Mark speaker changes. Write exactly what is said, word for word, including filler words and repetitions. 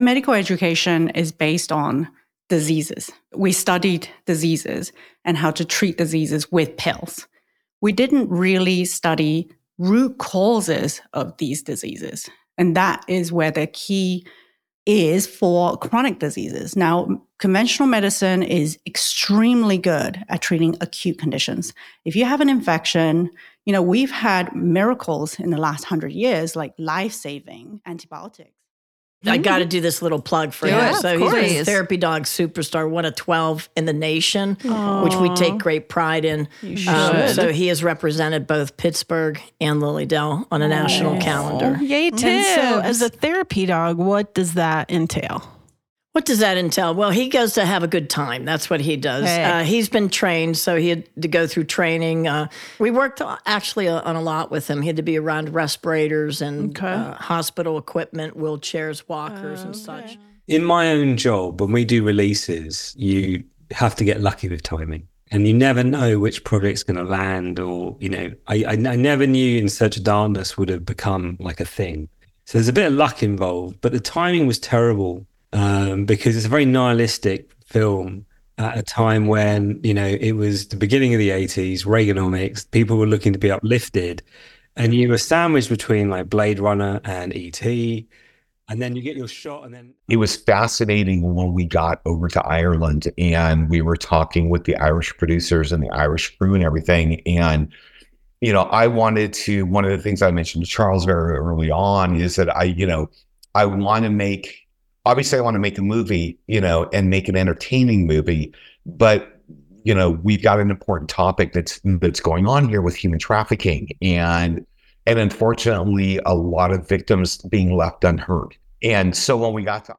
Speaker 1: Medical education is based on diseases. We studied diseases and how to treat diseases with pills. We didn't really study root causes of these diseases. And that is where the key is for chronic diseases. Now, conventional medicine is extremely good at treating acute conditions. If you have an infection, you know, we've had miracles in the last hundred years, like life-saving antibiotics.
Speaker 2: I got to do this little plug for
Speaker 3: Yeah,
Speaker 2: him. So
Speaker 3: of
Speaker 2: he's a
Speaker 3: course.
Speaker 2: Therapy Dog superstar, one of twelve in the nation,
Speaker 3: Aw.
Speaker 2: which we take great pride in.
Speaker 3: You should.
Speaker 2: Um, so he has represented both Pittsburgh and Lilydale on a national calendar.
Speaker 3: Yay, Tim.
Speaker 1: And so
Speaker 3: as a therapy dog, what does that entail?
Speaker 2: What does that entail? Well, he goes to have a good time. That's what he does.
Speaker 3: Hey.
Speaker 2: Uh, he's been trained, so he had to go through training. Uh, we worked actually on a lot with him. He had to be around respirators and
Speaker 3: Okay.
Speaker 2: uh, hospital equipment, wheelchairs, walkers, and
Speaker 3: Okay.
Speaker 2: such.
Speaker 4: In my own job, when we do releases, you have to get lucky with timing. And you never know which project's going to land, or, you know, I, I, I never knew In Search of Darkness would have become like a thing. So there's a bit of luck involved, but the timing was terrible. Um, because it's a very nihilistic film at a time when, you know, it was the beginning of the eighties, Reaganomics, people were looking to be uplifted, and you were sandwiched between like Blade Runner and E T, and then you get your shot, and then...
Speaker 5: It was fascinating when we got over to Ireland and we were talking with the Irish producers and the Irish crew and everything. And, you know, I wanted to, one of the things I mentioned to Charles very early on is that I, you know, I want to make, obviously I want to make a movie, you know, and make an entertaining movie, but, you know, we've got an important topic that's, that's going on here with human trafficking, and, and unfortunately a lot of victims being left unheard. And so when we got to